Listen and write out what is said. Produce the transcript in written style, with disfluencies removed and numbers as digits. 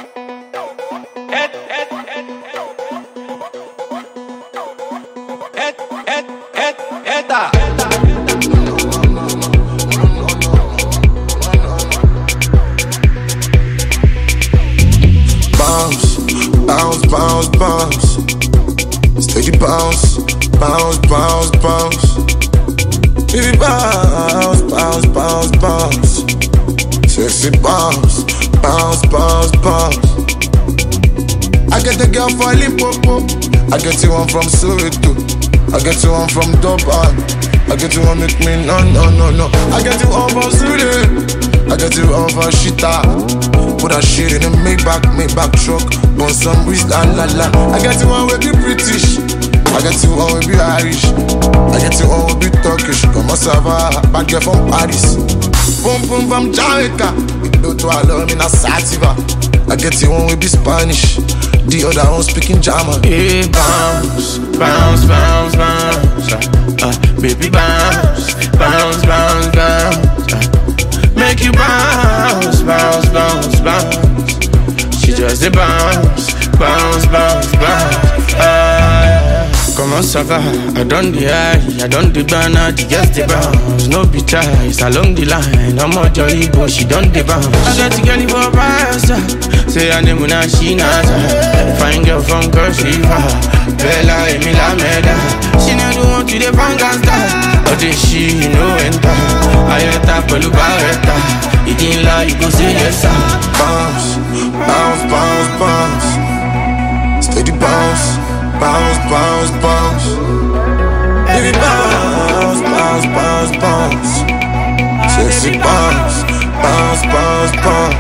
Bounce, bounce, bounce, bounce. Steady bounce, bounce, bounce, bounce. Baby bounce, bounce, bounce, bounce. Sexy bounce, bounce, bounce, bounce. I get the girl for Limpopo, I get the one from Soweto, I get the one from Durban, I get the one make me no. I get the one from Sudan, I get the one from Shita. Put that shit in a Maybach truck, burn some wrist, la. I get the one with be British, I get the one with be Irish, I get the one with be Turkish. Como ça va, bad girl from Paris. Boom boom from Jamaica, do to alone in a sativa. I get the one with be Spanish, the other one speaking German. Hey, bounce, bounce, bounce, bounce. Baby bounce, bounce, bounce, bounce. Make you bounce, bounce, bounce, bounce. She just a bounce, bounce, bounce, bounce. Comment ça va? I done the high, I done the banner, the yes the bounce. No be choice, along the line. I'm a jolly boy, she done the bounce. I got the girl for bounce. Say her name Una Shinaza. Fine girl from Cross River, Bella Emila Meda. She never want to the bangasta. But then she no enter. I enter Pelu Barretta. It didn't lie, you go say yes sir. Bounce, bounce, bounce, bounce. Steady bounce, bounce, bounce, bounce. Baby bounce, bounce, bounce, bounce. Sexy bounce, bounce, bounce, bounce.